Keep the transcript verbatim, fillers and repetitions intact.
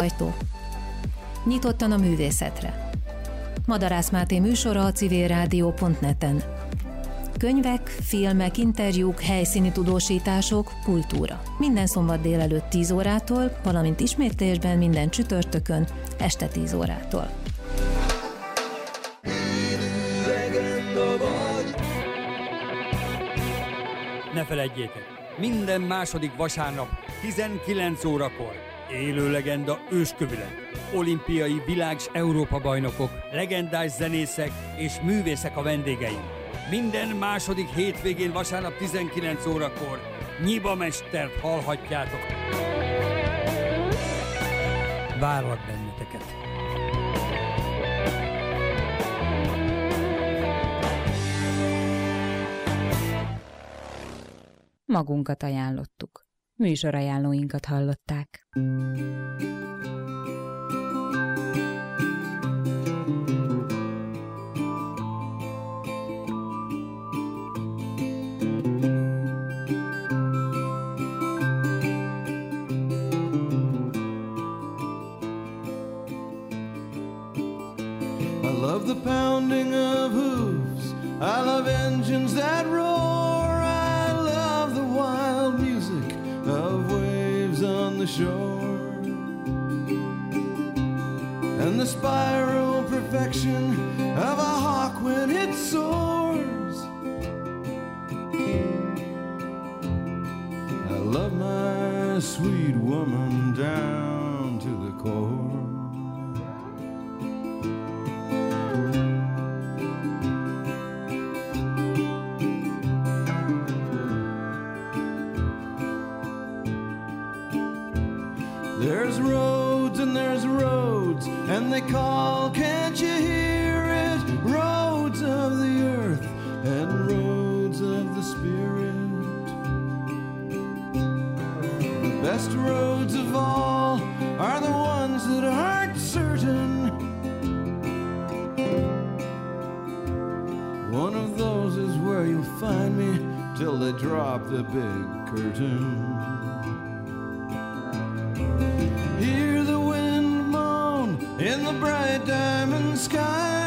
ajtó. Nyitottan a művészetre. Madarász Máté műsora a civil rádió pont net-en. Könyvek, filmek, interjúk, helyszíni tudósítások, kultúra. Minden szombat délelőtt tíz órától, valamint ismétlésben minden csütörtökön este tíz órától. Ne feledjétek, minden második vasárnap tizenkilenc órakor élő legenda őskövület. Olimpiai, világ- és Európa-bajnokok, legendás zenészek és művészek a vendégeink. Minden második hétvégén vasárnap tizenkilenc órakor Nyiba Mestert hallhatjátok. Várlak benneteket! Magunkat ajánlottuk. Műsorajánlóinkat hallották. I love the pounding of hooves, I love engines that roar, I love the wild music of waves on the shore, and the spiral perfection of a hawk when it soars. I love my sweet woman down to the core. There's roads and there's roads, and they call, can't you hear it? Roads of the earth and roads of the spirit. The best roads of all are the ones that aren't certain. One of those is where you'll find me till they drop the big curtain. Hear the wind moan in the bright diamond sky.